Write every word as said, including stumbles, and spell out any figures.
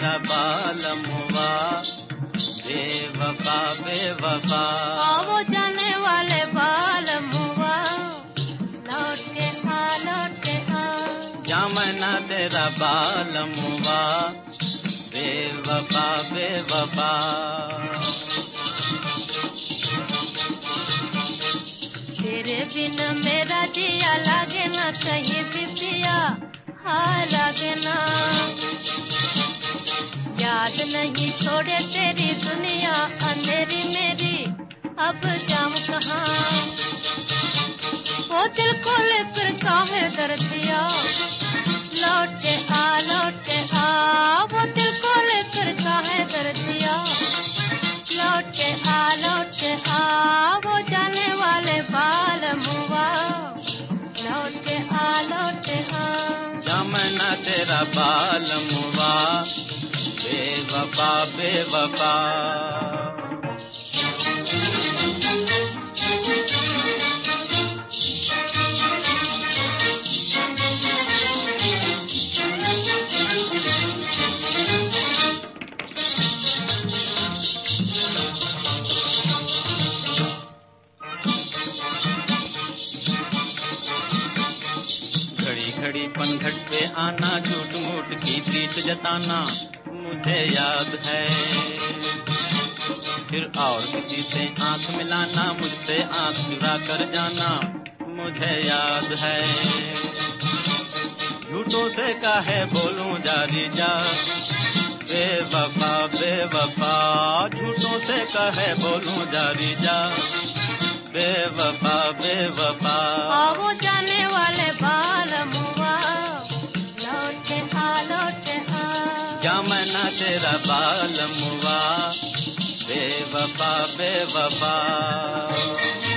तेरा बालम हुआ, बेवफा बेवफा। वो जाने वाले बालम हुआ, लौट के आ लौट के आ। जमाना तेरा बालम हुआ, बेवफा बेवफा। तेरे बिना मेरा जिया लागे ना कहीं भी पिया, हाँ लागे ना। याद नहीं छोड़े तेरी दुनिया अंधेरी मेरी, अब जाऊं कहाँ। वो दिल को लेकर काहे दर्द दिया, लौट के आ लौट के आ। वो दिल को लेकर काहे दर्द दिया, लौट के आ लौट के आ। वो जाने वाले बालम हुआ, लौट के आ लौट के आ। जमाना तेरा बालम हुआ, बेवफा बेवफा। घड़ी घड़ी पनघट पे आना, झूठ मूठ की प्रीत जताना मुझे याद है। फिर और किसी से आंख मिलाना, मुझसे आंख चुरा कर जाना मुझे याद है। झूठों से काहे बोलूं जारी जा, बेवफा बेवफा। झूठों से काहे बोलूं जारी जा, बेवफा बेवफा। वो जाने वाले बालम हुआ, लौट के आ लौट के आ। जमाना तेरा बालम हुआ, बेवफा बेवफा।